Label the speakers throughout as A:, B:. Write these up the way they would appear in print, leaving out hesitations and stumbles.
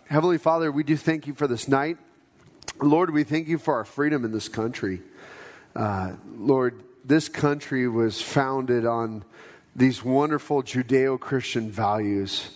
A: Heavenly Father, we do thank you for this night. Lord, we thank you for our freedom in this country. Lord, this country was founded on these wonderful Judeo-Christian values.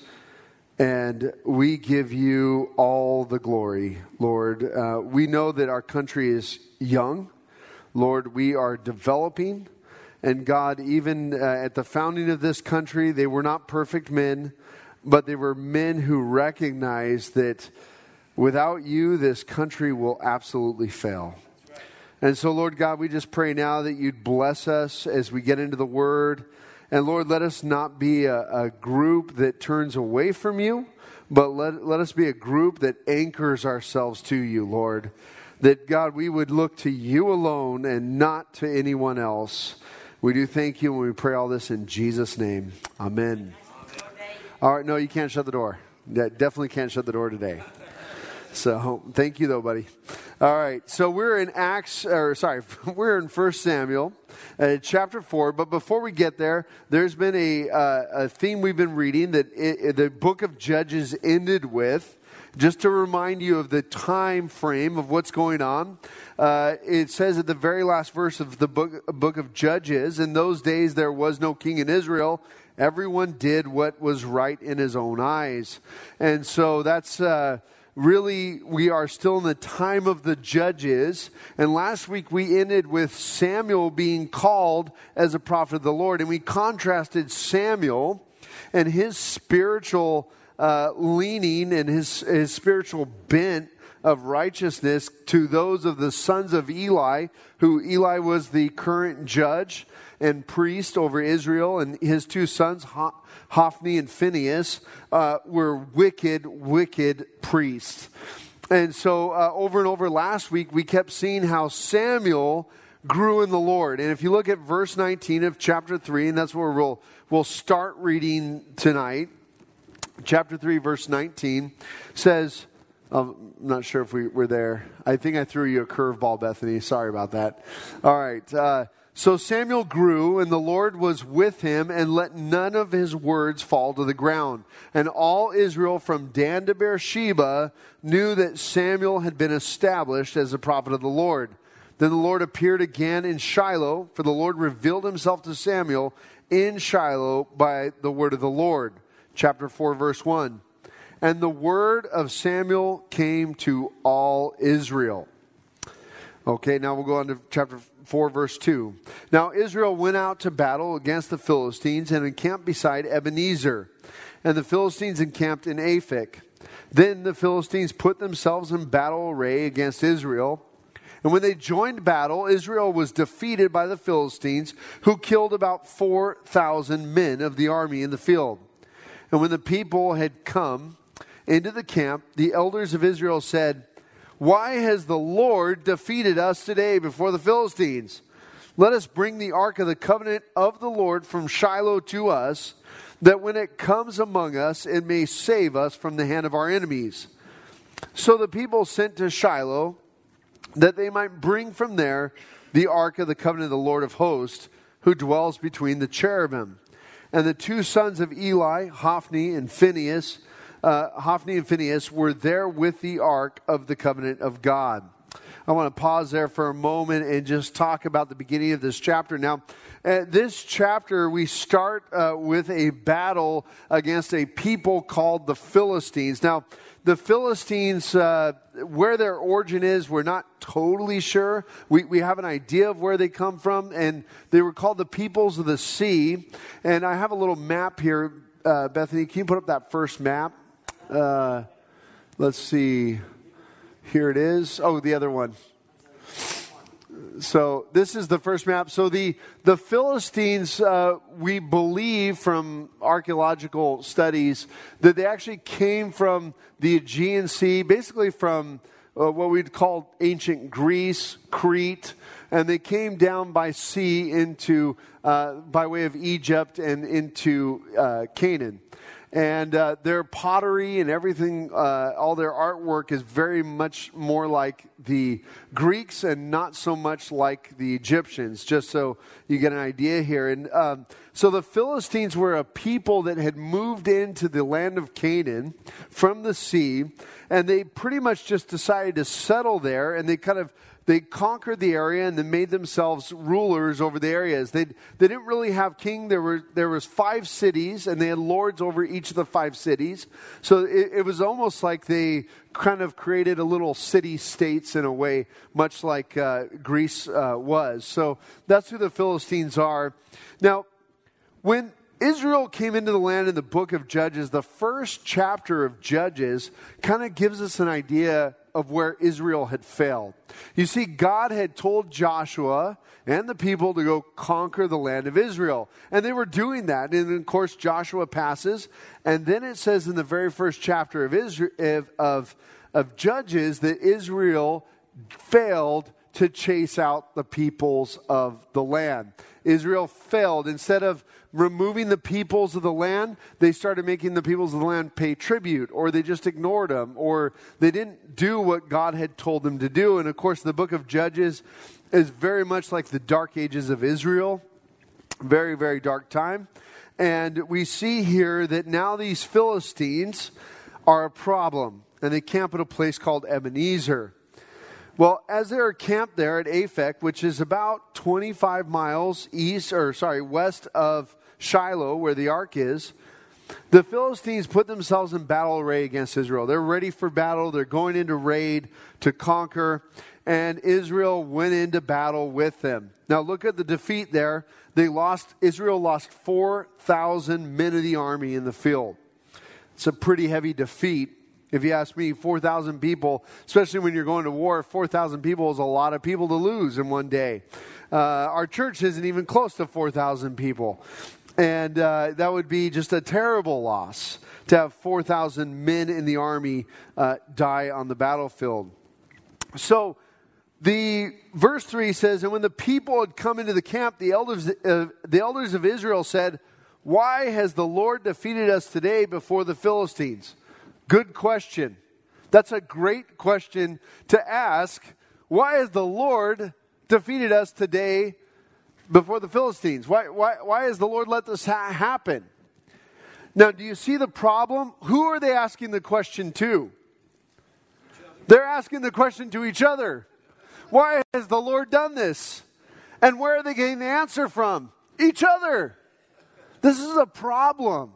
A: And we give you all the glory, Lord. We know that our country is young. Lord, we are developing. And God, even at the founding of this country, they were not perfect men, but they were men who recognized that without you, this country will absolutely fail. And so, Lord God, we just pray now that you'd bless us as we get into the Word. And Lord, let us not be a group that turns away from you, but let us be a group that anchors ourselves to you, Lord. That, God, we would look to you alone and not to anyone else. We do thank you, and we pray all this in Jesus' name. Amen. All right, no, you can't shut the door. Definitely can't shut the door today. So, thank you though, buddy. All right, so we're in we're in 1 Samuel, chapter 4. But before we get there, there's been a theme we've been reading that the book of Judges ended with. Just to remind you of the time frame of what's going on, it says at the very last verse of the book of Judges, in those days there was no king in Israel. Everyone did what was right in his own eyes. And so that's really, we are still in the time of the judges. And last week we ended with Samuel being called as a prophet of the Lord. And we contrasted Samuel and his spiritual leaning and his spiritual bent of righteousness to those of the sons of Eli, who Eli was the current judge and priest over Israel, and his two sons, Hophni and Phinehas, were wicked priests. And so over and over last week, we kept seeing how Samuel grew in the Lord. And if you look at verse 19 of chapter 3, and that's where we'll start reading tonight, chapter 3, verse 19, says, I'm not sure if we're there. I think I threw you a curveball, Bethany. Sorry about that. All right. So Samuel grew, and the Lord was with him, and let none of his words fall to the ground. And all Israel from Dan to Beersheba knew that Samuel had been established as a prophet of the Lord. Then the Lord appeared again in Shiloh, for the Lord revealed himself to Samuel in Shiloh by the word of the Lord. Chapter 4, verse 1. And the word of Samuel came to all Israel. Okay, now we'll go on to chapter 4, verse 2. Now Israel went out to battle against the Philistines and encamped beside Ebenezer. And the Philistines encamped in Aphek. Then the Philistines put themselves in battle array against Israel. And when they joined battle, Israel was defeated by the Philistines, who killed about 4,000 men of the army in the field. And when the people had come into the camp, the elders of Israel said, "Why has the Lord defeated us today before the Philistines? Let us bring the ark of the covenant of the Lord from Shiloh to us, that when it comes among us, it may save us from the hand of our enemies." So the people sent to Shiloh, that they might bring from there the ark of the covenant of the Lord of hosts, who dwells between the cherubim. And the two sons of Eli, Hophni and Phinehas, were there with the ark of the covenant of God. I want to pause there for a moment and just talk about the beginning of this chapter. Now, this chapter, we start with a battle against a people called the Philistines. Now, the Philistines, where their origin is, we're not totally sure. We have an idea of where they come from, and they were called the peoples of the sea. And I have a little map here. Bethany, can you put up that first map? Let's see. Here it is. Oh, the other one. So this is the first map. So the Philistines, we believe from archaeological studies that they actually came from the Aegean Sea, basically from what we'd call ancient Greece, Crete, and they came down by sea into by way of Egypt and into Canaan. And their pottery and everything, all their artwork is very much more like the Greeks and not so much like the Egyptians, just so you get an idea here. And so the Philistines were a people that had moved into the land of Canaan from the sea, and they pretty much just decided to settle there, and they conquered the area and then made themselves rulers over the areas. They didn't really have king. There was 5 cities, and they had lords over each of the 5 cities. So it was almost like they kind of created a little city-states in a way, much like Greece was. So that's who the Philistines are. Now, when Israel came into the land in the book of Judges, the first chapter of Judges kind of gives us an idea of where Israel had failed. You see, God had told Joshua and the people to go conquer the land of Israel. And they were doing that. And of course, Joshua passes. And then it says in the very first chapter of Judges that Israel failed to chase out the peoples of the land. Israel failed. Instead of removing the peoples of the land, they started making the peoples of the land pay tribute, or they just ignored them, or they didn't do what God had told them to do. And of course, the book of Judges is very much like the dark ages of Israel. Very, very dark time. And we see here that now these Philistines are a problem, and they camp at a place called Ebenezer. Well, as they're camped there at Aphek, which is about 25 miles west of Shiloh, where the ark is, the Philistines put themselves in battle array against Israel. They're ready for battle. They're going into raid to conquer, and Israel went into battle with them. Now look at the defeat there. Israel lost 4,000 men of the army in the field. It's a pretty heavy defeat. If you ask me, 4,000 people, especially when you're going to war, 4,000 people is a lot of people to lose in one day. Our church isn't even close to 4,000 people. And that would be just a terrible loss to have 4,000 men in the army die on the battlefield. So the verse 3 says, and when the people had come into the camp, the elders of Israel said, why has the Lord defeated us today before the Philistines? Good question. That's a great question to ask. Why has the Lord defeated us today before the Philistines? Why has the Lord let this happen? Now, do you see the problem? Who are they asking the question to? They're asking the question to each other. Why has the Lord done this? And where are they getting the answer from? Each other. This is a problem.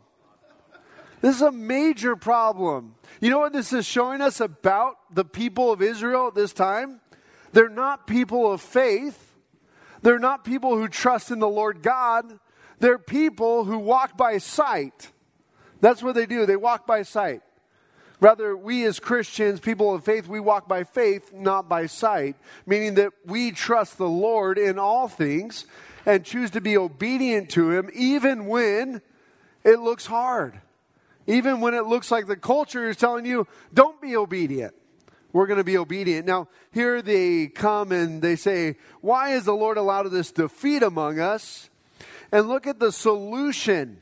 A: This is a major problem. You know what this is showing us about the people of Israel at this time? They're not people of faith. They're not people who trust in the Lord God. They're people who walk by sight. That's what they do. They walk by sight. Rather, we as Christians, people of faith, we walk by faith, not by sight. Meaning that we trust the Lord in all things and choose to be obedient to Him even when it looks hard. Even when it looks like the culture is telling you, don't be obedient. We're going to be obedient. Now, here they come and they say, why has the Lord allowed this defeat among us? And look at the solution.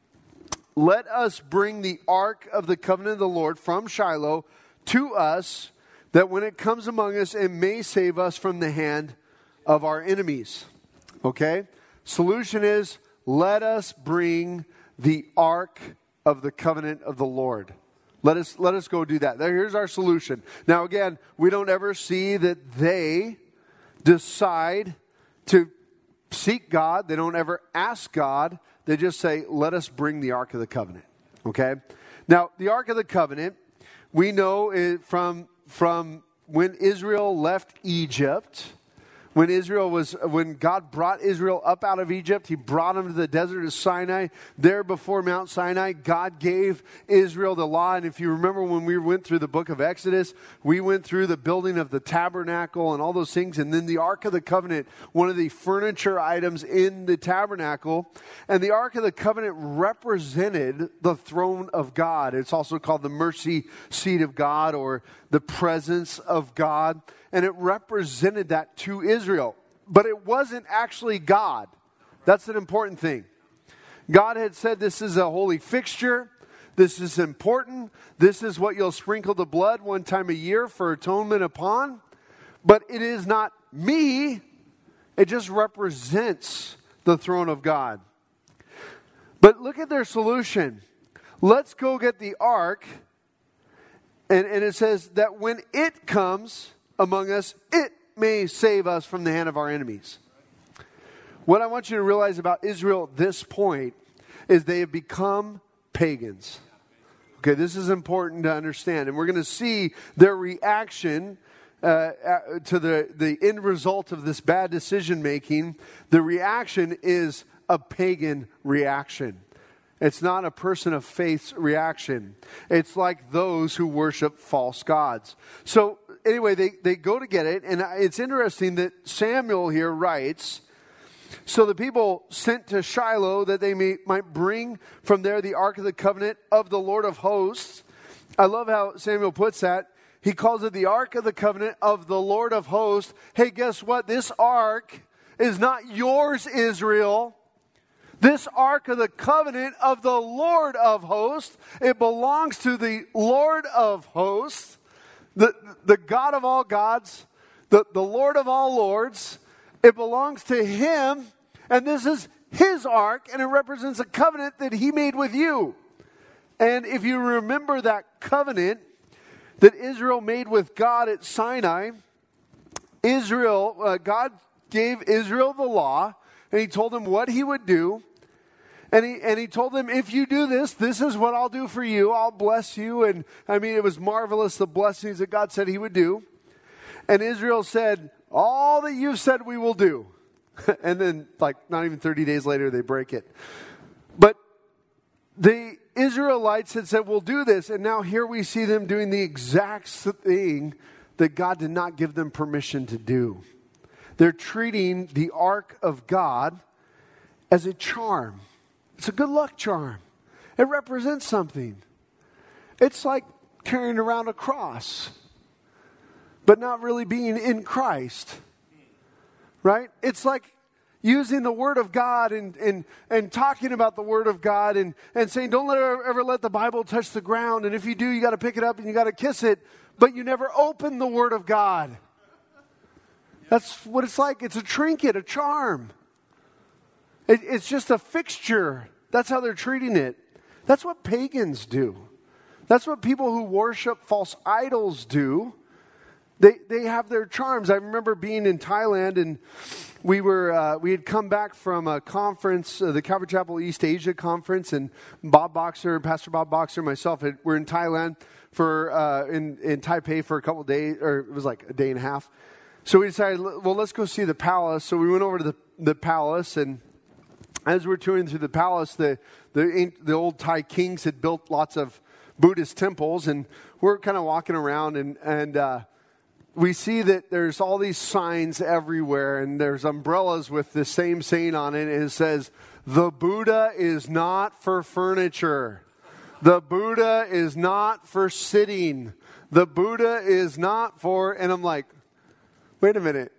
A: Let us bring the ark of the covenant of the Lord from Shiloh to us, that when it comes among us, it may save us from the hand of our enemies. Okay? Solution is, let us bring the ark of the covenant of the Lord. Let us go do that. Here's our solution. Now again, we don't ever see that they decide to seek God. They don't ever ask God. They just say, let us bring the Ark of the Covenant. Okay? Now, the Ark of the Covenant, we know it from when Israel left Egypt. When God brought Israel up out of Egypt, He brought them to the desert of Sinai. There before Mount Sinai, God gave Israel the law. And if you remember when we went through the book of Exodus, we went through the building of the tabernacle and all those things. And then the Ark of the Covenant, one of the furniture items in the tabernacle. And the Ark of the Covenant represented the throne of God. It's also called the mercy seat of God, or the presence of God. And it represented that to Israel. But it wasn't actually God. That's an important thing. God had said this is a holy fixture. This is important. This is what you'll sprinkle the blood one time a year for atonement upon. But it is not me. It just represents the throne of God. But look at their solution. Let's go get the ark. And it says that when it comes among us, it may save us from the hand of our enemies. What I want you to realize about Israel at this point is they have become pagans. Okay, this is important to understand. And we're going to see their reaction to the end result of this bad decision making. The reaction is a pagan reaction. It's not a person of faith's reaction. It's like those who worship false gods. So anyway, they go to get it. And it's interesting that Samuel here writes, so the people sent to Shiloh that they might bring from there the Ark of the Covenant of the Lord of hosts. I love how Samuel puts that. He calls it the Ark of the Covenant of the Lord of hosts. Hey, guess what? This Ark is not yours, Israel. This Ark of the Covenant of the Lord of hosts, it belongs to the Lord of hosts, the God of all gods, the Lord of all lords. It belongs to Him, and this is His ark, and it represents a covenant that He made with you. And if you remember that covenant that Israel made with God at Sinai, God gave Israel the law, and He told them what He would do. And he told them, if you do this, this is what I'll do for you. I'll bless you. And I mean, it was marvelous, the blessings that God said He would do. And Israel said, all that you've said we will do. And then, like, not even 30 days later, they break it. But the Israelites had said, we'll do this. And now here we see them doing the exact thing that God did not give them permission to do. They're treating the ark of God as a charm. It's a good luck charm. It represents something. It's like carrying around a cross, but not really being in Christ. Right? It's like using the Word of God and talking about the Word of God and saying, don't ever let the Bible touch the ground. And if you do, you got to pick it up and you got to kiss it. But you never open the Word of God. That's what it's like. It's a trinket, a charm. It's just a fixture. That's how they're treating it. That's what pagans do. That's what people who worship false idols do. They have their charms. I remember being in Thailand, and we had come back from a conference, the Calvary Chapel East Asia conference, and Pastor Bob Boxer, myself, we're in Thailand in Taipei for a couple of days, or it was like a day and a half. So we decided, well, let's go see the palace. So we went over to the palace, and as we're touring through the palace, the old Thai kings had built lots of Buddhist temples, and we're kind of walking around, and we see that there's all these signs everywhere, and there's umbrellas with the same saying on it, and it says, the Buddha is not for furniture. The Buddha is not for sitting. The Buddha is not for, and I'm like, wait a minute.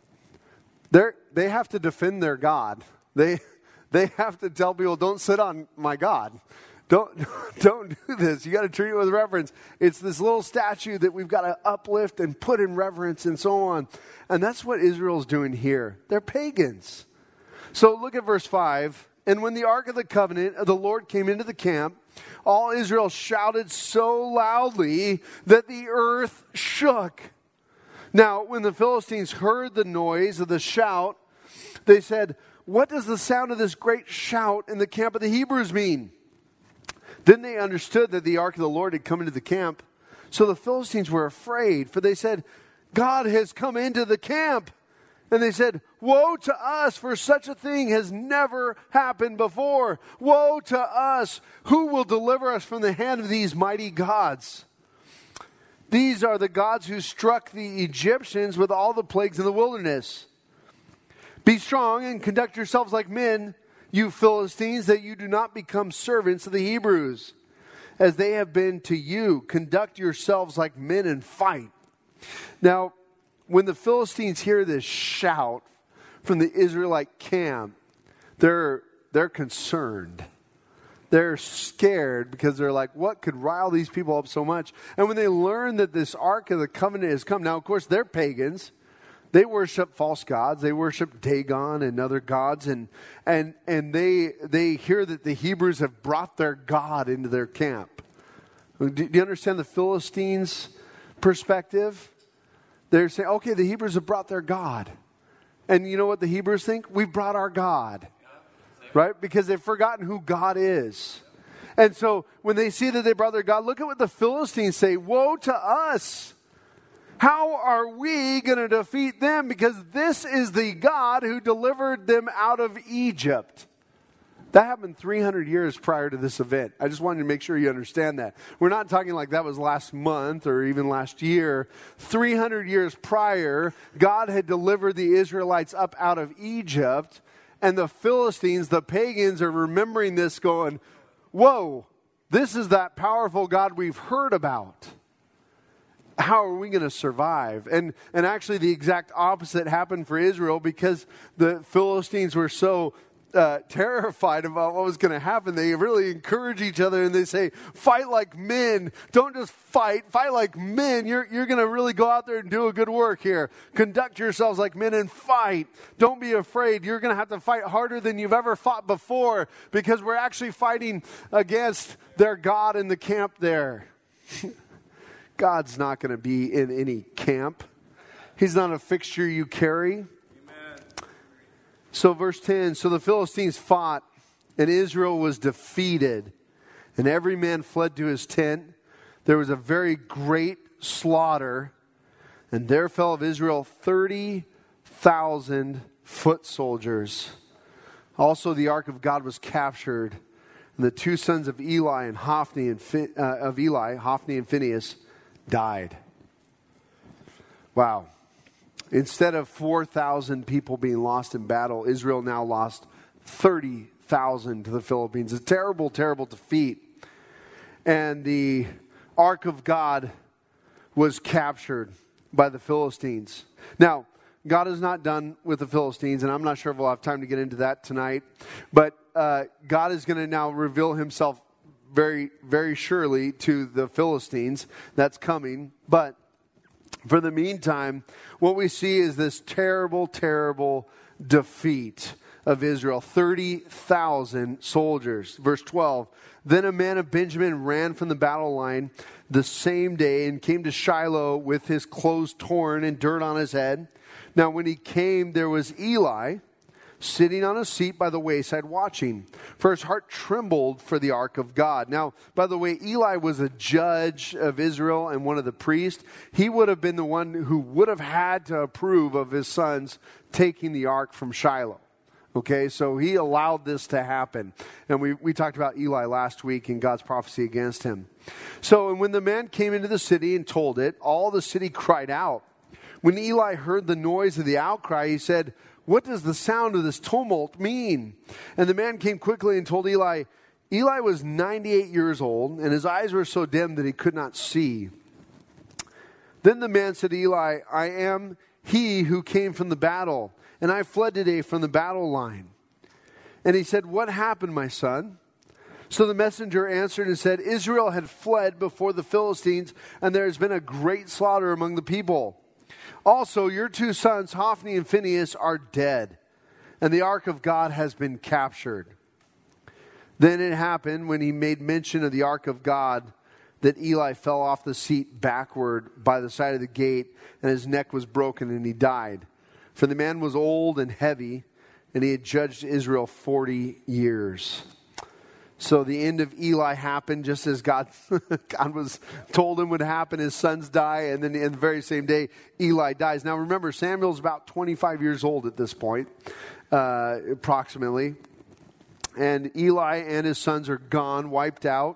A: They have to defend their God. They have to tell people, don't sit on my God. Don't do this. You got to treat it with reverence. It's this little statue that we've got to uplift and put in reverence and so on. And that's what Israel's doing here. They're pagans. So look at verse 5. And when the Ark of the Covenant of the Lord came into the camp, all Israel shouted so loudly that the earth shook. Now, when the Philistines heard the noise of the shout, they said, what does the sound of this great shout in the camp of the Hebrews mean? Then they understood that the ark of the Lord had come into the camp. So the Philistines were afraid, for they said, God has come into the camp. And they said, woe to us, for such a thing has never happened before. Woe to us, who will deliver us from the hand of these mighty gods? These are the gods who struck the Egyptians with all the plagues in the wilderness. Be strong and conduct yourselves like men, you Philistines, that you do not become servants of the Hebrews, as they have been to you. Conduct yourselves like men and fight. Now, when the Philistines hear this shout from the Israelite camp, they're concerned. they're scared because they're like, what could rile these people up so much? And when they learn that this Ark of the Covenant has come, now, of course, they're pagans. They worship false gods. They worship Dagon and other gods. And they hear that the Hebrews have brought their God into their camp. Do you understand the Philistines' perspective? They're saying, okay, the Hebrews have brought their God. And you know what the Hebrews think? We've brought our God. Right? Because they've forgotten who God is. And so when they see that they brought their God, look at what the Philistines say. Woe to us! How are we going to defeat them? Because this is the God who delivered them out of Egypt. That happened 300 years prior to this event. I just wanted to make sure you understand that. We're not talking like that was last month or even last year. 300 years prior, God had delivered the Israelites up out of Egypt. And the Philistines, the pagans, are remembering this going, whoa, this is that powerful God we've heard about. How are we going to survive? And actually the exact opposite happened for Israel because the Philistines were so terrified about what was going to happen. They really encourage each other and they say, fight like men. Don't just fight like men. You're going to really go out there and do a good work here. Conduct yourselves like men and fight. Don't be afraid. You're going to have to fight harder than you've ever fought before because we're actually fighting against their God in the camp there. God's not going to be in any camp. He's not a fixture you carry. So verse 10, so the Philistines fought, and Israel was defeated, and every man fled to his tent. There was a very great slaughter, and there fell of Israel 30,000 foot soldiers. Also the ark of God was captured, and the two sons of Eli and Hophni and Phinehas, died. Wow. Instead of 4,000 people being lost in battle, Israel now lost 30,000 to the Philippines. A terrible, terrible defeat. And the Ark of God was captured by the Philistines. Now, God is not done with the Philistines, and I'm not sure if we'll have time to get into that tonight. But God is going to now reveal himself very, very surely to the Philistines. That's coming. But for the meantime, what we see is this terrible, terrible defeat of Israel. 30,000 soldiers. Verse 12. Then a man of Benjamin ran from the battle line the same day and came to Shiloh with his clothes torn and dirt on his head. Now when he came, there was Eli sitting on a seat by the wayside watching. For his heart trembled for the ark of God. Now, by the way, Eli was a judge of Israel and one of the priests. He would have been the one who would have had to approve of his sons taking the ark from Shiloh. Okay, so he allowed this to happen. And we talked about Eli last week and God's prophecy against him. So, and when the man came into the city and told it, all the city cried out. When Eli heard the noise of the outcry, he said, "What does the sound of this tumult mean?" And the man came quickly and told Eli. Eli was 98 years old, and his eyes were so dim that he could not see. Then the man said to Eli, "I am he who came from the battle, and I fled today from the battle line." And he said, "What happened, my son?" So the messenger answered and said, "Israel had fled before the Philistines, and there has been a great slaughter among the people. Also, your two sons, Hophni and Phinehas, are dead, and the ark of God has been captured." Then it happened, when he made mention of the ark of God, that Eli fell off the seat backward by the side of the gate, and his neck was broken, and he died. For the man was old and heavy, and he had judged Israel 40 years. So the end of Eli happened just as God was told him would happen. His sons die, and then in the very same day, Eli dies. Now remember, Samuel's about 25 years old at this point, approximately. And Eli and his sons are gone, wiped out.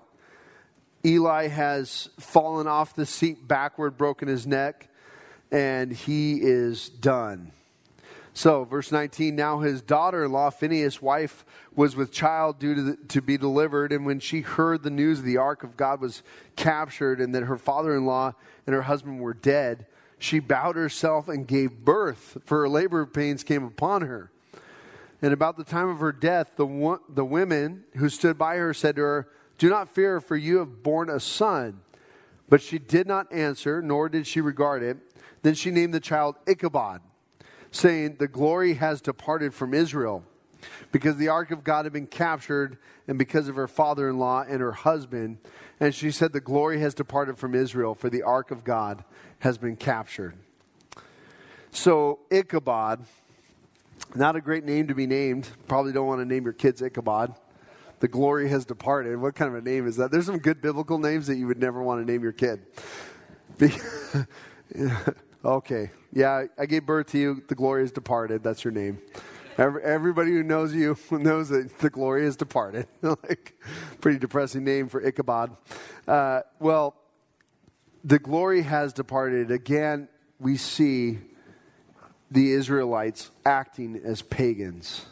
A: Eli has fallen off the seat backward, broken his neck, and he is done. So, verse 19, now his daughter-in-law, Phinehas' wife, was with child due to be delivered. And when she heard the news of the ark of God was captured and that her father-in-law and her husband were dead, she bowed herself and gave birth, for her labor pains came upon her. And about the time of her death, the women who stood by her said to her, "Do not fear, for you have borne a son." But she did not answer, nor did she regard it. Then she named the child Ichabod, saying, "The glory has departed from Israel," because the ark of God had been captured, and because of her father-in-law and her husband. And she said, "The glory has departed from Israel, for the ark of God has been captured." So Ichabod, not a great name to be named. Probably don't want to name your kids Ichabod. The glory has departed. What kind of a name is that? There's some good biblical names that you would never want to name your kid. Okay. Yeah, I gave birth to you. The glory has departed. That's your name. Everybody who knows you knows that the glory has departed. Like, pretty depressing name for Ichabod. Well, the glory has departed. Again, we see the Israelites acting as pagans.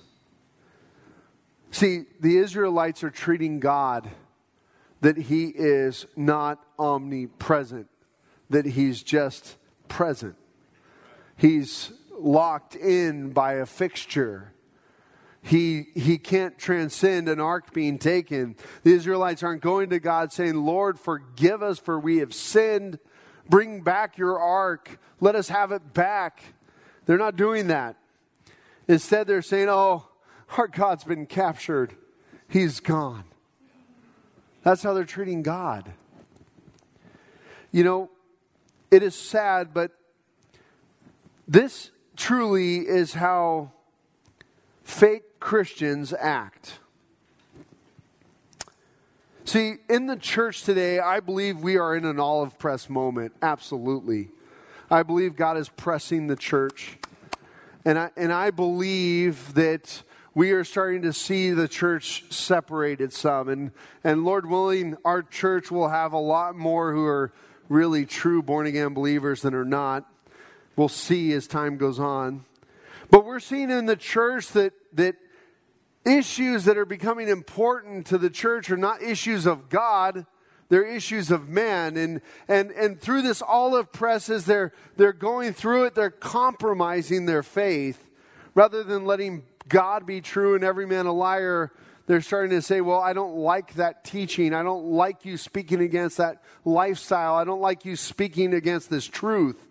A: See, the Israelites are treating God that he is not omnipresent, that he's just present. He's locked in by a fixture. He can't transcend an ark being taken. The Israelites aren't going to God saying, "Lord, forgive us for we have sinned. Bring back your ark. Let us have it back." They're not doing that. Instead, they're saying, "Oh, our God's been captured. He's gone." That's how they're treating God. You know, it is sad, but this truly is how fake Christians act. See, in the church today, I believe we are in an olive press moment. Absolutely. I believe God is pressing the church. And I believe that we are starting to see the church separated some. And Lord willing, our church will have a lot more who are really true born-again believers than are not. We'll see as time goes on. But we're seeing in the church that issues that are becoming important to the church are not issues of God. They're issues of man. And through this olive press, as they're going through it, they're compromising their faith. Rather than letting God be true and every man a liar, they're starting to say, "Well, I don't like that teaching. I don't like you speaking against that lifestyle. I don't like you speaking against this truth."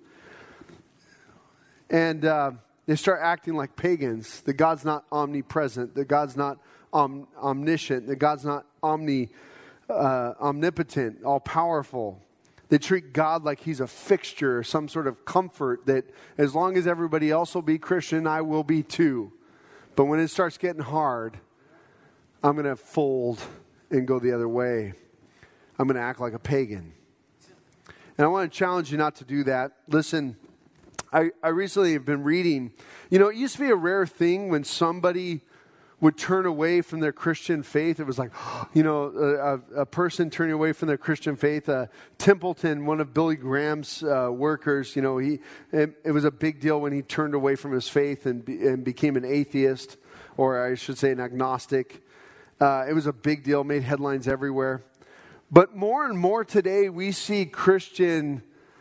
A: And they start acting like pagans, that God's not omnipresent, that God's not omniscient, that God's not omnipotent, all-powerful. They treat God like he's a fixture, some sort of comfort that as long as everybody else will be Christian, I will be too. But when it starts getting hard, I'm going to fold and go the other way. I'm going to act like a pagan. And I want to challenge you not to do that. Listen, I recently have been reading, you know, it used to be a rare thing when somebody would turn away from their Christian faith. It was like, you know, a person turning away from their Christian faith. Templeton, one of Billy Graham's workers, you know, it was a big deal when he turned away from his faith and became an atheist, or I should say an agnostic. It was a big deal, made headlines everywhere. But more and more today, we see Christian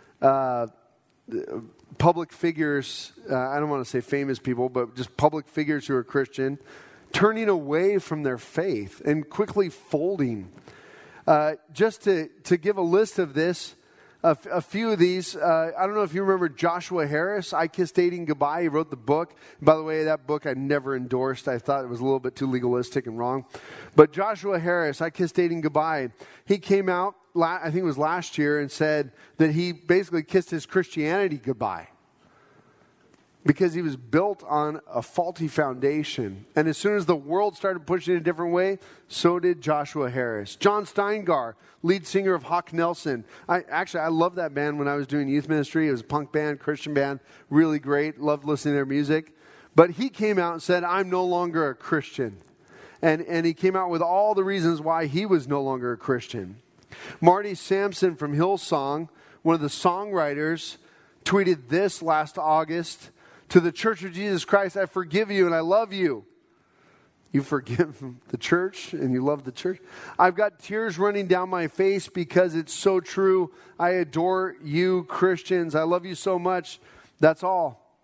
A: public figures, I don't want to say famous people, but just public figures who are Christian, turning away from their faith and quickly folding. Just to give a list of this, a few of these, I don't know if you remember Joshua Harris, I Kissed Dating Goodbye. He wrote the book. By the way, that book I never endorsed. I thought it was a little bit too legalistic and wrong. But Joshua Harris, I Kissed Dating Goodbye, he came out, I think it was last year, and said that he basically kissed his Christianity goodbye because he was built on a faulty foundation. And as soon as the world started pushing it a different way, so did Joshua Harris. John Steingar, lead singer of Hawk Nelson. I loved that band when I was doing youth ministry. It was a punk band, Christian band, really great. Loved listening to their music. But he came out and said, "I'm no longer a Christian." And he came out with all the reasons why he was no longer a Christian. Marty Sampson from Hillsong, one of the songwriters, tweeted this last August: "To the Church of Jesus Christ, I forgive you and I love you." You forgive the church and you love the church? "I've got tears running down my face because it's so true. I adore you, Christians. I love you so much. That's all."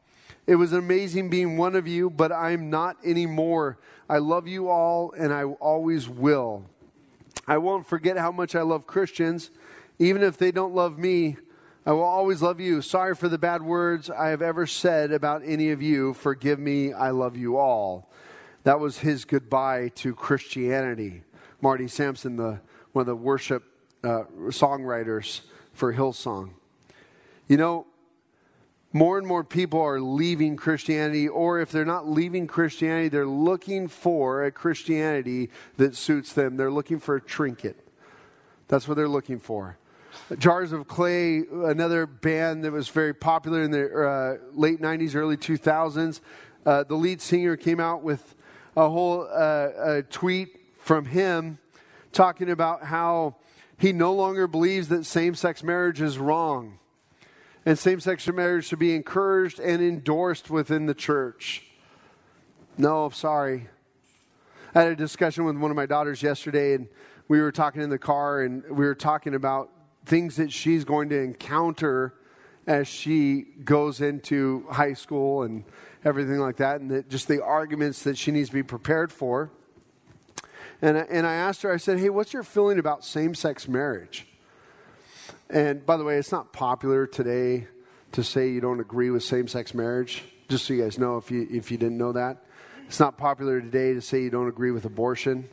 A: It was amazing being one of you, but I'm not anymore. I love you all, and I always will. I won't forget how much I love Christians. Even if they don't love me, I will always love you. Sorry for the bad words I have ever said about any of you. Forgive me. I love you all. That was his goodbye to Christianity. Marty Sampson, one of the worship songwriters for Hillsong. You know, more and more people are leaving Christianity, or if they're not leaving Christianity, they're looking for a Christianity that suits them. They're looking for a trinket. That's what they're looking for. Jars of Clay, another band that was very popular in the late 90s, early 2000s. The lead singer came out with a whole tweet from him talking about how he no longer believes that same-sex marriage is wrong. And same-sex marriage should be encouraged and endorsed within the church. No, sorry. I had a discussion with one of my daughters yesterday, and we were talking in the car, and we were talking about things that she's going to encounter as she goes into high school and everything like that, and just the arguments that she needs to be prepared for. And I asked her, I said, hey, what's your feeling about same-sex marriage? And by the way, it's not popular today to say you don't agree with same-sex marriage. Just so you guys know, if you didn't know that. It's not popular today to say you don't agree with abortion.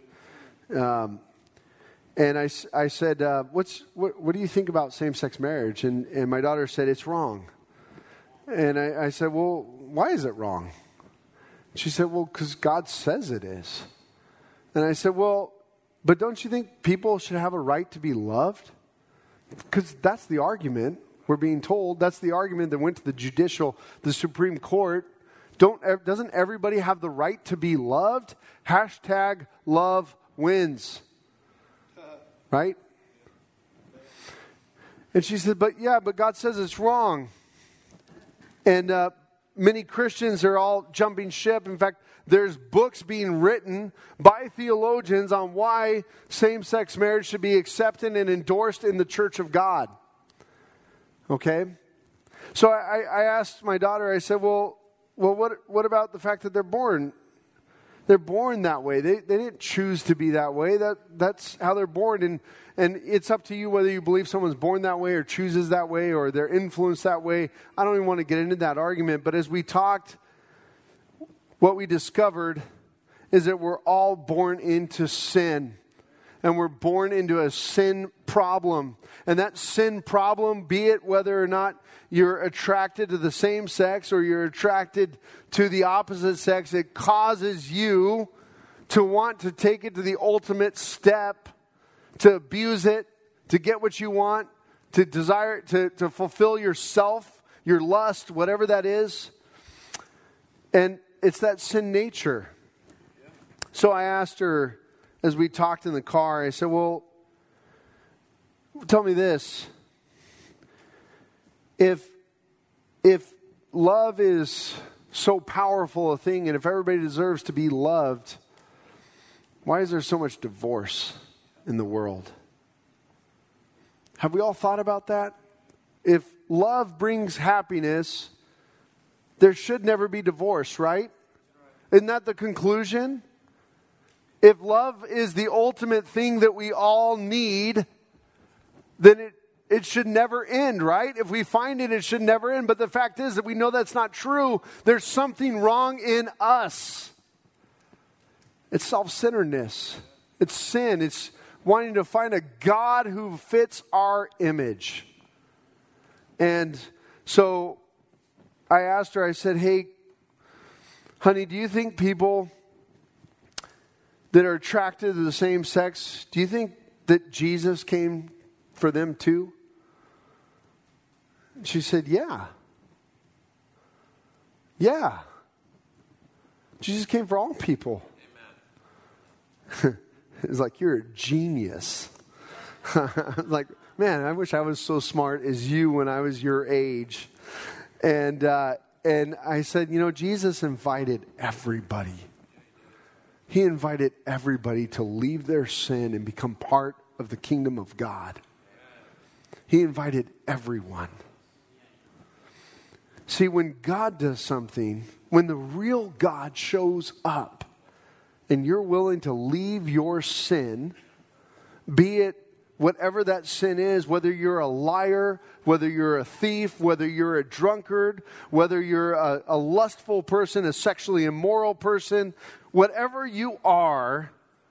A: And I said, what do you think about same-sex marriage? And my daughter said, it's wrong. And I said, well, why is it wrong? She said, well, because God says it is. And I said, well, but don't you think people should have a right to be loved? Because that's the argument we're being told. That's the argument that went to the Supreme Court. Doesn't everybody have the right to be loved? Hashtag love wins. Right? And she said, but God says it's wrong. And many Christians are all jumping ship. In fact, there's books being written by theologians on why same-sex marriage should be accepted and endorsed in the Church of God. Okay? So I asked my daughter, I said, well, what about the fact that they're born? They're born that way. They didn't choose to be that way. That's how they're born. And it's up to you whether you believe someone's born that way or chooses that way or they're influenced that way. I don't even want to get into that argument. But as we talked, what we discovered is that we're all born into sin. And we're born into a sin problem. And that sin problem, be it whether or not you're attracted to the same sex or you're attracted to the opposite sex, it causes you to want to take it to the ultimate step, to abuse it, to get what you want, to desire, to fulfill yourself, your lust, whatever that is. And it's that sin nature. So I asked her, as we talked in the car, I said, well, tell me this. If love is so powerful a thing, and if everybody deserves to be loved, why is there so much divorce in the world? Have we all thought about that? If love brings happiness, there should never be divorce, right? Isn't that the conclusion? If love is the ultimate thing that we all need, then it should never end, right? If we find it, it should never end. But the fact is that we know that's not true. There's something wrong in us. It's self-centeredness. It's sin. It's wanting to find a God who fits our image. And so I asked her, I said, hey, honey, do you think people that are attracted to the same sex, do you think that Jesus came for them too? She said, yeah. Yeah. Jesus came for all people. Amen. It's like, you're a genius. Like, man, I wish I was so smart as you when I was your age. And I said, Jesus invited everybody. He invited everybody to leave their sin and become part of the kingdom of God. He invited everyone. See, when God does something, when the real God shows up, and you're willing to leave your sin, be it whatever that sin is, whether you're a liar, whether you're a thief, whether you're a drunkard, whether you're a lustful person, a sexually immoral person, whatever you are,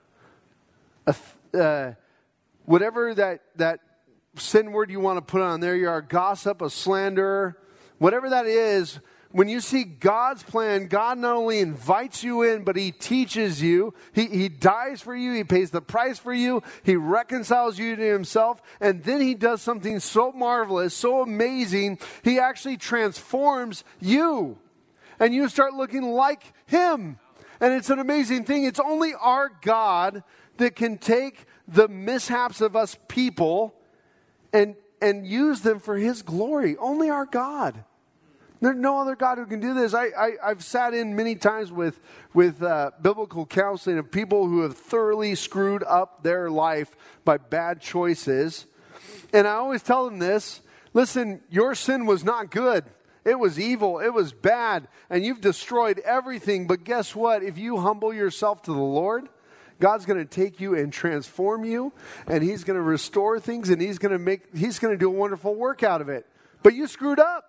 A: whatever that sin word you want to put on there, you're a gossip, a slanderer, whatever that is. When you see God's plan, God not only invites you in, but He teaches you. He dies for you. He pays the price for you. He reconciles you to Himself. And then He does something so marvelous, so amazing. He actually transforms you. And you start looking like Him. And it's an amazing thing. It's only our God that can take the mishaps of us people and use them for His glory. Only our God. There's no other God who can do this. I've sat in many times with biblical counseling of people who have thoroughly screwed up their life by bad choices. And I always tell them this: listen, your sin was not good. It was evil. It was bad. And you've destroyed everything. But guess what? If you humble yourself to the Lord, God's going to take you and transform you. And He's going to restore things. And He's going to do a wonderful work out of it. But you screwed up.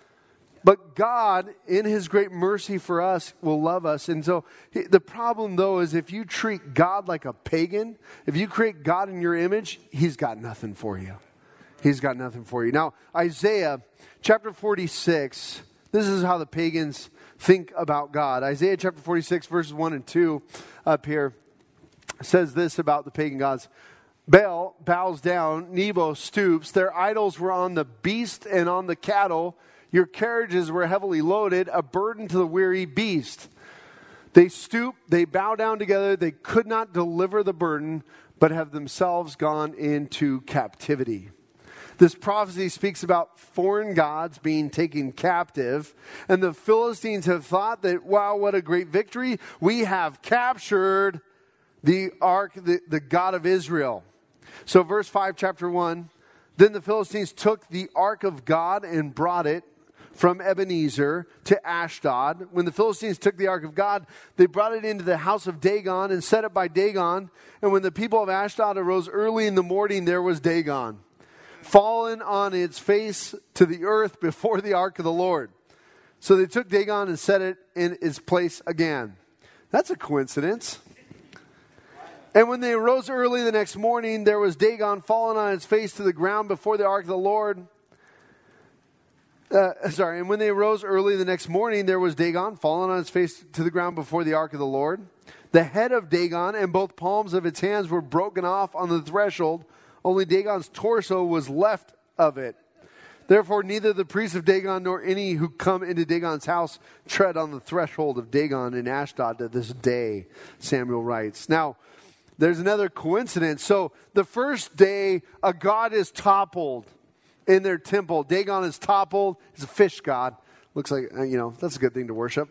A: But God, in His great mercy for us, will love us. And so the problem, though, is if you treat God like a pagan, if you create God in your image, He's got nothing for you. He's got nothing for you. Now, Isaiah chapter 46, this is how the pagans think about God. Isaiah chapter 46, verses 1 and 2 up here says this about the pagan gods. Baal bows down, Nebo stoops. Their idols were on the beast and on the cattle. Your carriages were heavily loaded, a burden to the weary beast. They stoop, they bow down together. They could not deliver the burden, but have themselves gone into captivity. This prophecy speaks about foreign gods being taken captive. And the Philistines have thought that, wow, what a great victory. We have captured the ark, the God of Israel. So verse 5, chapter 1. Then the Philistines took the ark of God and brought it from Ebenezer to Ashdod. When the Philistines took the ark of God, they brought it into the house of Dagon and set it by Dagon. And when the people of Ashdod arose early in the morning, there was Dagon, fallen on its face to the earth before the ark of the Lord. So they took Dagon and set it in its place again. That's a coincidence. And when they arose early the next morning, there was Dagon fallen on its face to the ground before the ark of the Lord. And when they arose early the next morning, there was Dagon fallen on its face to the ground before the ark of the Lord. The head of Dagon and both palms of its hands were broken off on the threshold. Only Dagon's torso was left of it. Therefore, neither the priests of Dagon nor any who come into Dagon's house tread on the threshold of Dagon in Ashdod to this day, Samuel writes. Now, there's another coincidence. So, the first day, a god is toppled in their temple. Dagon is toppled. He's a fish god. Looks like, that's a good thing to worship.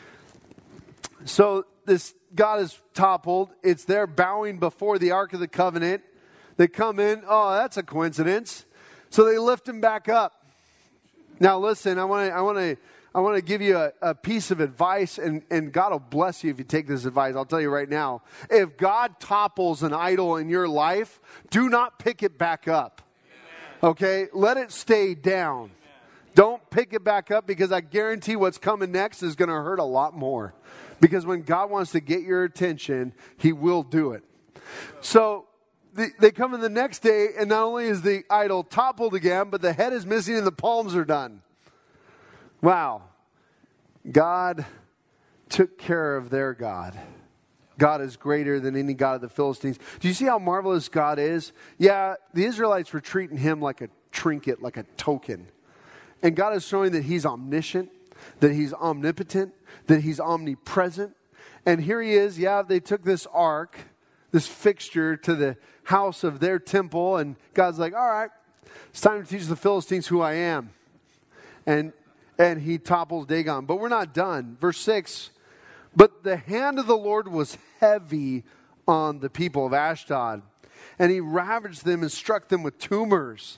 A: So this god is toppled. It's there bowing before the Ark of the Covenant. They come in. Oh, that's a coincidence. So they lift him back up. Now listen, I want to give you a piece of advice, and God will bless you if you take this advice. I'll tell you right now. If God topples an idol in your life, do not pick it back up. Okay, let it stay down. Don't pick it back up, because I guarantee what's coming next is going to hurt a lot more. Because when God wants to get your attention, He will do it. So they come in the next day, and not only is the idol toppled again, but the head is missing and the palms are done. Wow. God took care of their God. God is greater than any god of the Philistines. Do you see how marvelous God is? Yeah, the Israelites were treating Him like a trinket, like a token. And God is showing that He's omniscient, that He's omnipotent, that He's omnipresent. And here He is. Yeah, they took this ark, this fixture, to the house of their temple. And God's like, all right, it's time to teach the Philistines who I am. And He topples Dagon. But we're not done. Verse 6. But the hand of the Lord was heavy on the people of Ashdod, and He ravaged them and struck them with tumors.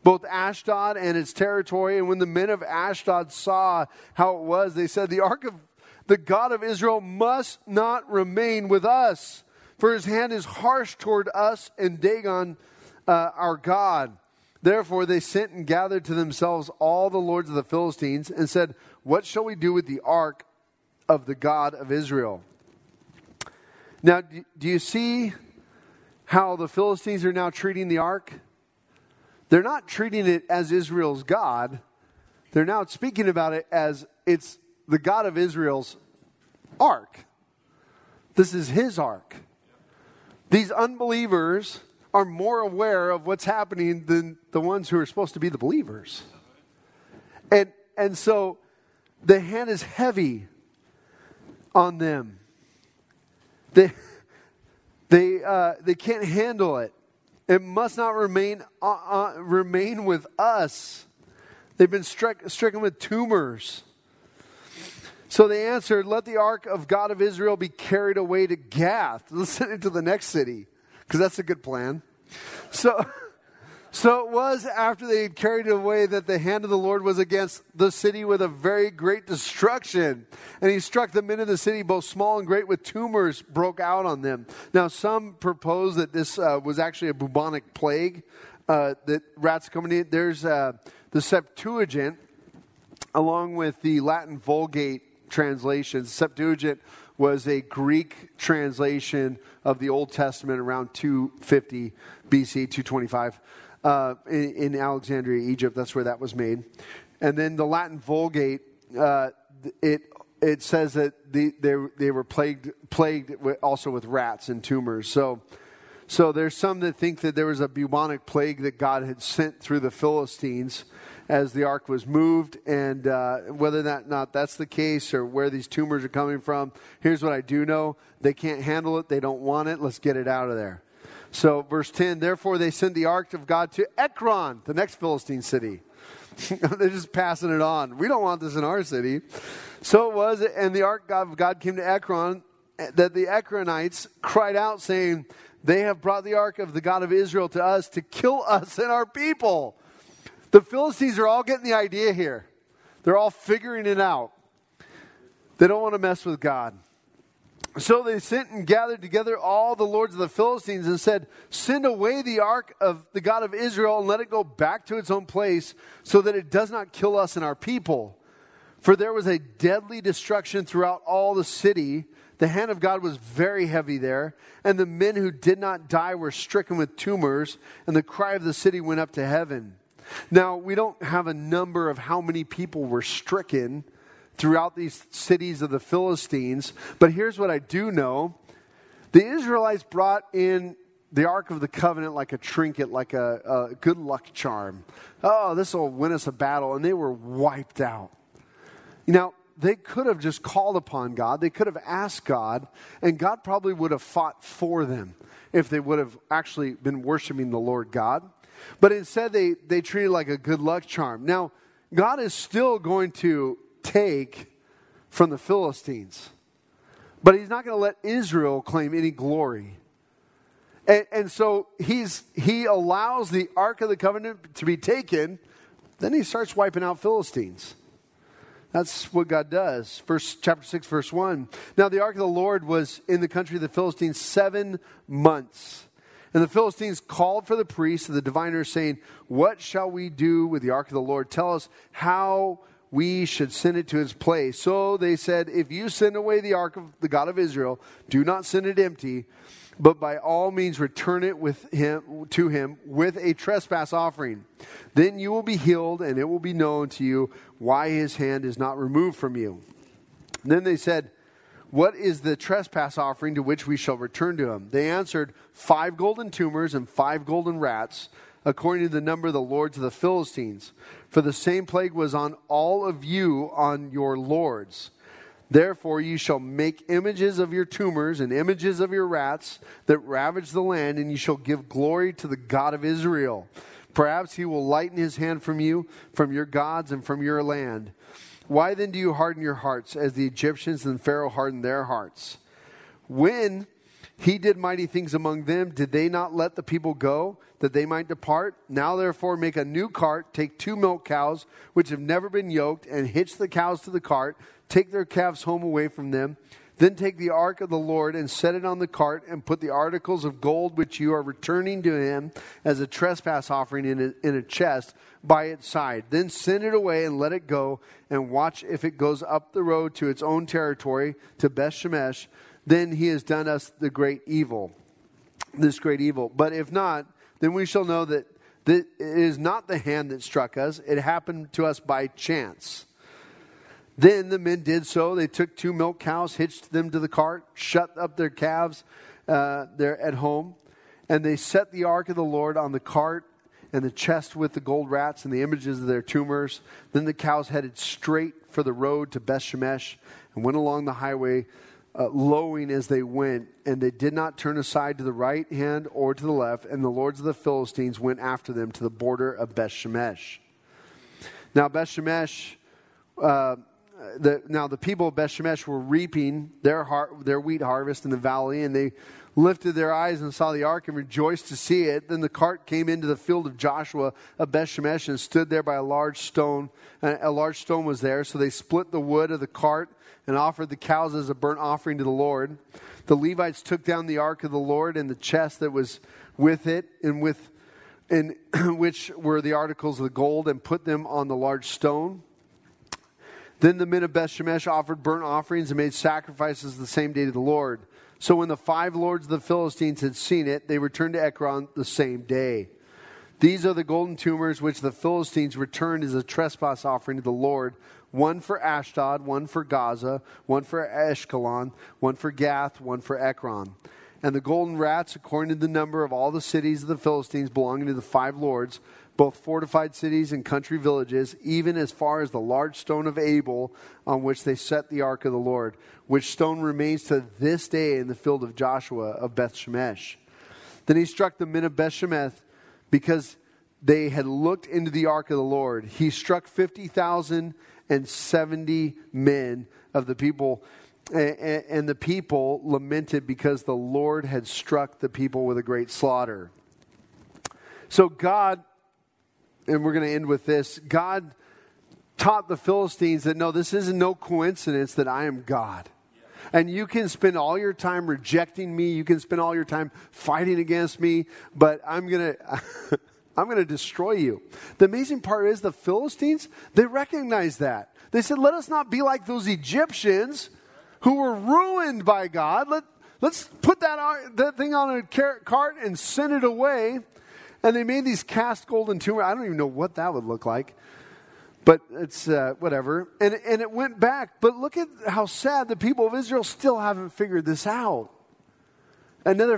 A: both Ashdod and its territory. And when the men of Ashdod saw how it was, they said, the ark of the God of Israel must not remain with us, for his hand is harsh toward us and Dagon, our God. Therefore they sent and gathered to themselves all the lords of the Philistines and said, what shall we do with the ark of the God of Israel? Now, do you see how the Philistines are now treating the ark? They're not treating it as Israel's God. They're now speaking about it as it's the God of Israel's ark. This is his ark. These unbelievers are more aware of what's happening than the ones who are supposed to be the believers. And so the hand is heavy on them. They can't handle it. It must not remain with us. They've been stricken with tumors. So they answered, let the ark of God of Israel be carried away to Gath. Let's send it to the next city, because that's a good plan. So it was after they had carried it away that the hand of the Lord was against the city with a very great destruction. And he struck the men of the city, both small and great, with tumors broke out on them. Now, some propose that this was actually a bubonic plague, that rats coming in. There's the Septuagint, along with the Latin Vulgate translations. Septuagint was a Greek translation of the Old Testament around 250 BC, 225. In Alexandria, Egypt. That's where that was made. And then the Latin Vulgate, it says that they were plagued also with rats and tumors. So there's some that think that there was a bubonic plague that God had sent through the Philistines as the ark was moved. And whether or not that's the case or where these tumors are coming from, here's what I do know. They can't handle it. They don't want it. Let's get it out of there. So verse 10, therefore they sent the ark of God to Ekron, the next Philistine city. They're just passing it on. We don't want this in our city. So it was, and the ark of God came to Ekron, that the Ekronites cried out, saying, they have brought the ark of the God of Israel to us to kill us and our people. The Philistines are all getting the idea here. They're all figuring it out. They don't want to mess with God. So they sent and gathered together all the lords of the Philistines and said, send away the ark of the God of Israel and let it go back to its own place so that it does not kill us and our people. For there was a deadly destruction throughout all the city. The hand of God was very heavy there, and the men who did not die were stricken with tumors, and the cry of the city went up to heaven. Now, we don't have a number of how many people were stricken throughout these cities of the Philistines. But here's what I do know. The Israelites brought in the Ark of the Covenant like a trinket, like a good luck charm. Oh, this will win us a battle. And they were wiped out. You know, they could have just called upon God. They could have asked God. And God probably would have fought for them if they would have actually been worshiping the Lord God. But instead, they treated it like a good luck charm. Now, God is still going to take from the Philistines. But he's not going to let Israel claim any glory. And so he allows the Ark of the Covenant to be taken. Then he starts wiping out Philistines. That's what God does. Chapter 6, verse 1. Now the Ark of the Lord was in the country of the Philistines 7 months. And the Philistines called for the priests and the diviners, saying, what shall we do with the Ark of the Lord? Tell us how we should send it to its place. So they said, if you send away the ark of the God of Israel, do not send it empty, but by all means return it to him with a trespass offering. Then you will be healed, and it will be known to you why his hand is not removed from you. And then they said, what is the trespass offering to which we shall return to him? They answered, 5 golden tumors and 5 golden rats, according to the number of the lords of the Philistines. For the same plague was on all of you, on your lords. Therefore you shall make images of your tumors and images of your rats that ravage the land, and you shall give glory to the God of Israel. Perhaps he will lighten his hand from you, from your gods, and from your land. Why then do you harden your hearts, as the Egyptians and Pharaoh hardened their hearts? When He did mighty things among them. Did they not let the people go, that they might depart? Now therefore make a new cart, take 2 milk cows, which have never been yoked, and hitch the cows to the cart. Take their calves home away from them. Then take the ark of the Lord and set it on the cart, and put the articles of gold which you are returning to him as a trespass offering in a chest by its side. Then send it away and let it go, and watch if it goes up the road to its own territory, to Beth Shemesh. Then he has done us this great evil. But if not, then we shall know that it is not the hand that struck us. It happened to us by chance. Then the men did so. They took 2 milk cows, hitched them to the cart, shut up their calves there at home. And they set the ark of the Lord on the cart and the chest with the gold rats and the images of their tumors. Then the cows headed straight for the road to Beth Shemesh and went along the highway, lowing as they went. And they did not turn aside to the right hand or to the left. And the lords of the Philistines went after them to the border of Beth Shemesh. Now Beth Shemesh... the people of Beth Shemesh were reaping their wheat harvest in the valley, and they lifted their eyes and saw the ark and rejoiced to see it. Then the cart came into the field of Joshua of Beth Shemesh and stood there by a large stone. A large stone was there, so they split the wood of the cart and offered the cows as a burnt offering to the Lord. The Levites took down the ark of the Lord and the chest that was with it, in which were the articles of the gold, and put them on the large stone. Then the men of Beth Shemesh offered burnt offerings and made sacrifices the same day to the Lord. So when the 5 lords of the Philistines had seen it, they returned to Ekron the same day. These are the golden tumors which the Philistines returned as a trespass offering to the Lord. 1 for Ashdod, 1 for Gaza, 1 for Ashkelon, 1 for Gath, 1 for Ekron. And the golden rats, according to the number of all the cities of the Philistines belonging to the 5 lords, both fortified cities and country villages, even as far as the large stone of Abel on which they set the ark of the Lord, which stone remains to this day in the field of Joshua of Beth Shemesh. Then he struck the men of Beth Shemesh because they had looked into the ark of the Lord. He struck 50,070 men of the people, and the people lamented because the Lord had struck the people with a great slaughter. So God... and we're going to end with this. God taught the Philistines that, no, this isn't no coincidence that I am God. And you can spend all your time rejecting me. You can spend all your time fighting against me. But I'm going to destroy you. The amazing part is the Philistines, they recognized that. They said, let us not be like those Egyptians who were ruined by God. Let's put that thing on a cart and send it away. And they made these cast golden tumors. I don't even know what that would look like. But it's whatever. And it went back. But look at how sad the people of Israel still haven't figured this out. Another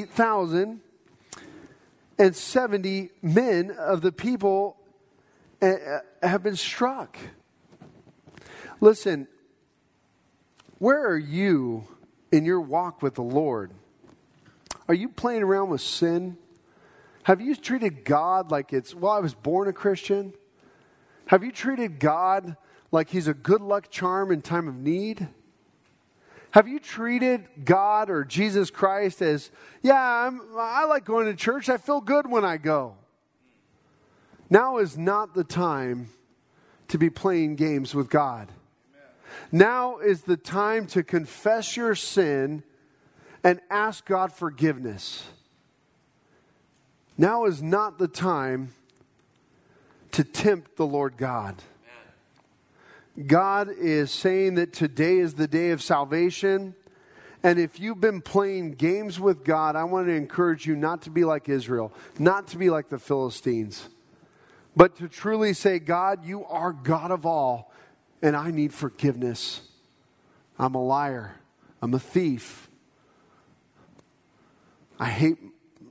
A: 50,070 men of the people have been struck. Listen, where are you in your walk with the Lord? Are you playing around with sin? Have you treated God like I was born a Christian? Have you treated God like he's a good luck charm in time of need? Have you treated God or Jesus Christ as, I like going to church. I feel good when I go. Now is not the time to be playing games with God. Amen. Now is the time to confess your sin and ask God forgiveness. Now is not the time to tempt the Lord God. Amen. God is saying that today is the day of salvation. And if you've been playing games with God, I want to encourage you not to be like Israel, not to be like the Philistines, but to truly say, God, you are God of all, and I need forgiveness. I'm a liar. I'm a thief. I hate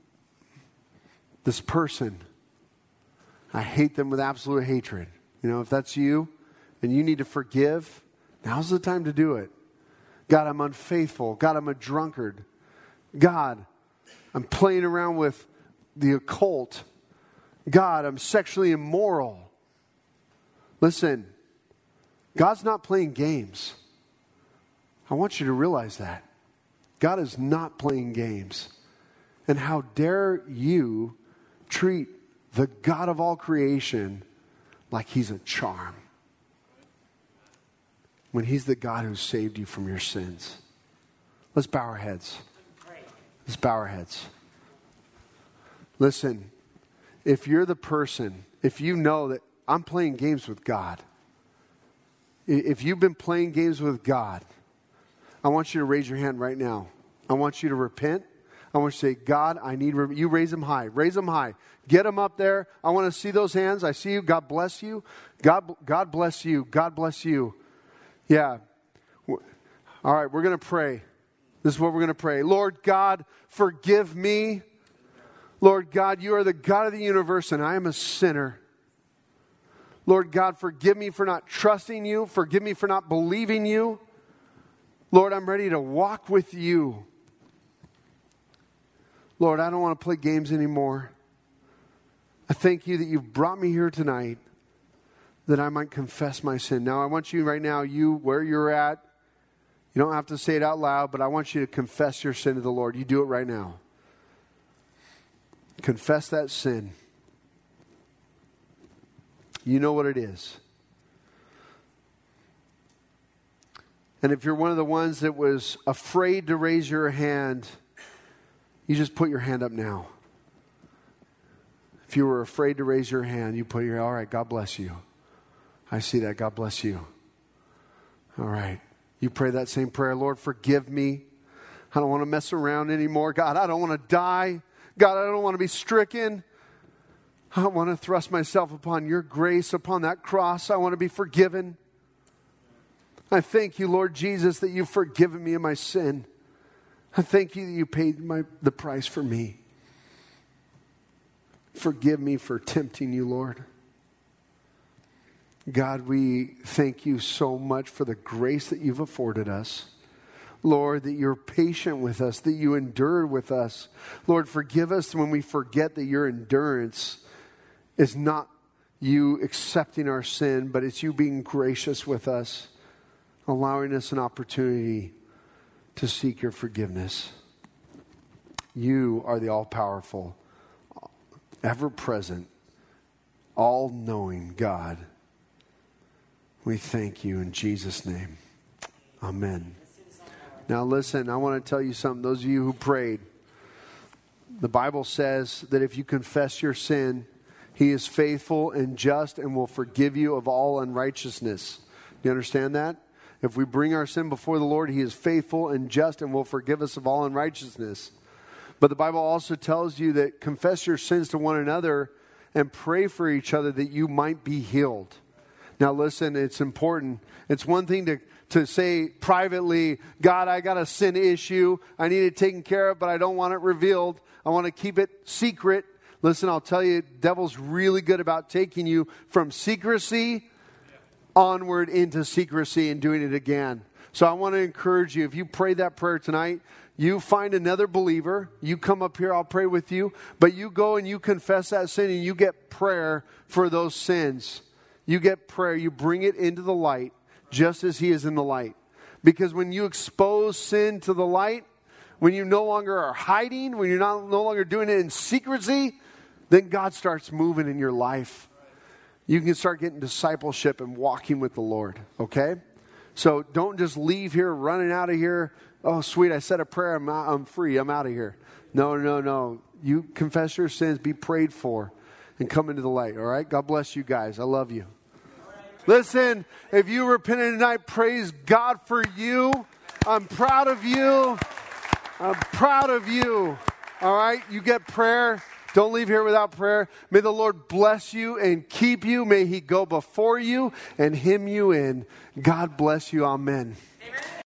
A: this person. I hate them with absolute hatred. If that's you and you need to forgive, now's the time to do it. God, I'm unfaithful. God, I'm a drunkard. God, I'm playing around with the occult. God, I'm sexually immoral. Listen, God's not playing games. I want you to realize that. God is not playing games. And how dare you treat the God of all creation like he's a charm, when he's the God who saved you from your sins. Let's bow our heads. Let's bow our heads. Listen, if you're the person, if you know that I'm playing games with God, if you've been playing games with God, I want you to raise your hand right now. I want you to repent. I want you to say, God, I need, you raise them high. Raise them high. Get them up there. I want to see those hands. I see you. God bless you. God bless you. God bless you. Yeah. All right, we're going to pray. This is what we're going to pray. Lord God, forgive me. Lord God, you are the God of the universe and I am a sinner. Lord God, forgive me for not trusting you. Forgive me for not believing you. Lord, I'm ready to walk with you. Lord, I don't want to play games anymore. I thank you that you've brought me here tonight that I might confess my sin. Now, I want you right now, you where you're at, you don't have to say it out loud, but I want you to confess your sin to the Lord. You do it right now. Confess that sin. You know what it is. And if you're one of the ones that was afraid to raise your hand, you just put your hand up now. If you were afraid to raise your hand, you put your, all right, God bless you. I see that. God bless you. All right. You pray that same prayer. Lord, forgive me. I don't want to mess around anymore. God, I don't want to die. God, I don't want to be stricken. I want to thrust myself upon your grace, upon that cross. I want to be forgiven. I thank you, Lord Jesus, that you've forgiven me of my sin. I thank you that you paid the price for me. Forgive me for tempting you, Lord. God, we thank you so much for the grace that you've afforded us. Lord, that you're patient with us, that you endured with us. Lord, forgive us when we forget that your endurance is not you accepting our sin, but it's you being gracious with us, allowing us an opportunity to seek your forgiveness. You are the all-powerful, ever-present, all-knowing God. We thank you in Jesus' name. Amen. Now listen, I want to tell you something. Those of you who prayed, the Bible says that if you confess your sin, he is faithful and just and will forgive you of all unrighteousness. Do you understand that? If we bring our sin before the Lord, he is faithful and just and will forgive us of all unrighteousness. But the Bible also tells you that confess your sins to one another and pray for each other that you might be healed. Now listen, it's important. It's one thing to say privately, God, I got a sin issue. I need it taken care of, but I don't want it revealed. I want to keep it secret. Listen, I'll tell you, the devil's really good about taking you from secrecy onward into secrecy and doing it again. So I want to encourage you, if you pray that prayer tonight, you find another believer, you come up here, I'll pray with you, but you go and you confess that sin and you get prayer for those sins. You get prayer, you bring it into the light, just as he is in the light. Because when you expose sin to the light, when you no longer are hiding, when you're no longer doing it in secrecy, then God starts moving in your life. You can start getting discipleship and walking with the Lord, okay? So don't just leave here running out of here. Oh, sweet, I said a prayer, I'm free, I'm out of here. No. You confess your sins, be prayed for, and come into the light, all right? God bless you guys. I love you. Listen, if you repented tonight, praise God for you. I'm proud of you. I'm proud of you. All right? You get prayer. Don't leave here without prayer. May the Lord bless you and keep you. May he go before you and hem you in. God bless you. Amen.